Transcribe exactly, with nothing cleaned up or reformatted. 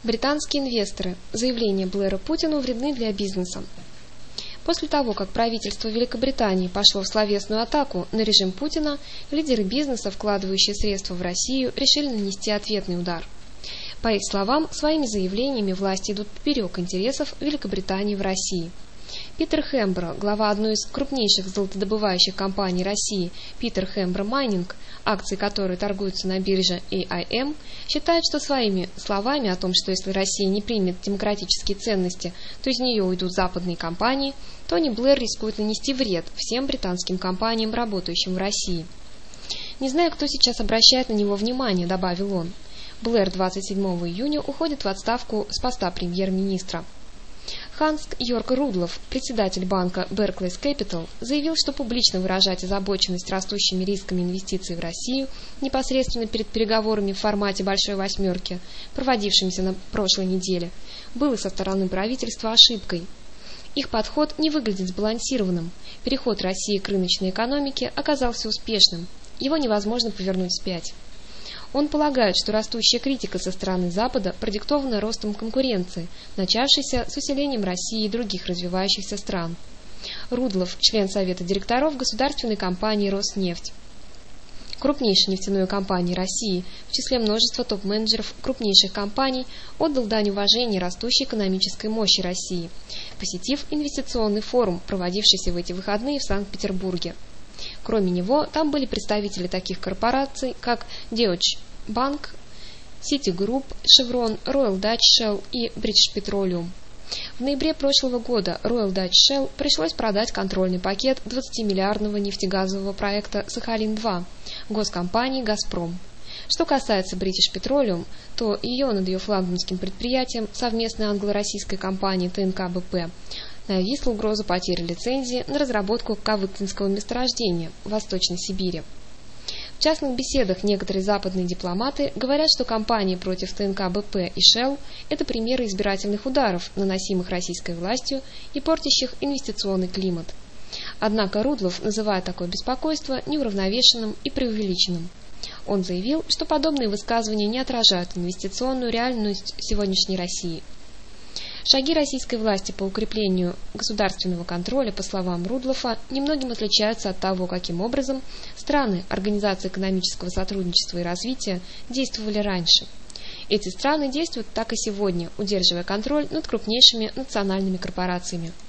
Британские инвесторы. Заявления Блэра Путину вредны для бизнеса. После того, как правительство Великобритании пошло в словесную атаку на режим Путина, лидеры бизнеса, вкладывающие средства в Россию, решили нанести ответный удар. По их словам, своими заявлениями власти идут поперек интересов Великобритании в России. Питер Хембро, глава одной из крупнейших золотодобывающих компаний России, Питер Хембро Майнинг, акции которой торгуются на бирже эй ай эм, считает, что своими словами о том, что если Россия не примет демократические ценности, то из нее уйдут западные компании, Тони Блэр рискует нанести вред всем британским компаниям, работающим в России. «Не знаю, кто сейчас обращает на него внимание», — добавил он. Блэр двадцать седьмого июня уходит в отставку с поста премьер-министра. Ханс Йорк Рудлов, председатель банка Barclays Capital, заявил, что публично выражать озабоченность растущими рисками инвестиций в Россию непосредственно перед переговорами в формате «Большой восьмерки», проводившимися на прошлой неделе, было со стороны правительства ошибкой. Их подход не выглядит сбалансированным. Переход России к рыночной экономике оказался успешным. Его невозможно повернуть вспять. Он полагает, что растущая критика со стороны Запада продиктована ростом конкуренции, начавшейся с усилением России и других развивающихся стран. Рудлов, член Совета директоров государственной компании «Роснефть», крупнейшей нефтяной компании России, в числе множества топ-менеджеров крупнейших компаний, отдал дань уважения растущей экономической мощи России, посетив инвестиционный форум, проводившийся в эти выходные в Санкт-Петербурге. Кроме него, там были представители таких корпораций, как Deutsche Bank, Citigroup, Chevron, Royal Dutch Shell и British Petroleum. В ноябре прошлого года Royal Dutch Shell пришлось продать контрольный пакет двадцатимиллиардного нефтегазового проекта «Сахалин-два» госкомпании «Газпром». Что касается British Petroleum, то ее над ее флагманским предприятием совместной англо-российской компании тэ эн ка бэ пэ нависла угроза потери лицензии на разработку кавыктинского месторождения в Восточной Сибири. В частных беседах некоторые западные дипломаты говорят, что кампании против тэ эн ка бэ пэ и Shell – это примеры избирательных ударов, наносимых российской властью и портящих инвестиционный климат. Однако Рудлов называет такое беспокойство неуравновешенным и преувеличенным. Он заявил, что подобные высказывания не отражают инвестиционную реальность сегодняшней России. Шаги российской власти по укреплению государственного контроля, по словам Рудлофа, немногим отличаются от того, каким образом страны Организации экономического сотрудничества и развития действовали раньше. Эти страны действуют так и сегодня, удерживая контроль над крупнейшими национальными корпорациями.